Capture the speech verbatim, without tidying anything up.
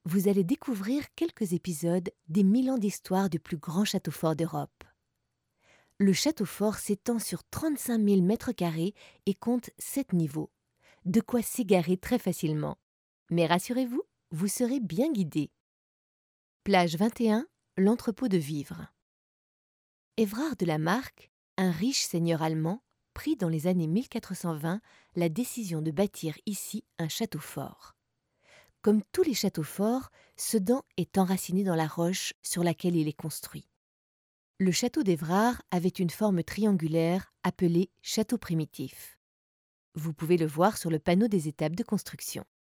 vous allez découvrir quelques épisodes des mille ans d'histoire du plus grand château fort d'Europe. Le château fort s'étend sur trente-cinq mille mètres carrés et compte sept niveaux. De quoi s'égarer très facilement. Mais rassurez-vous, vous serez bien guidé. Plage vingt et un, l'entrepôt de vivres. Évrard de la Marck, un riche seigneur allemand, prit dans les années mille quatre cent vingt la décision de bâtir ici un château fort. Comme tous les châteaux forts, Sedan est enraciné dans la roche sur laquelle il est construit. Le château d'Évrard avait une forme triangulaire appelée château primitif. Vous pouvez le voir sur le panneau des étapes de construction.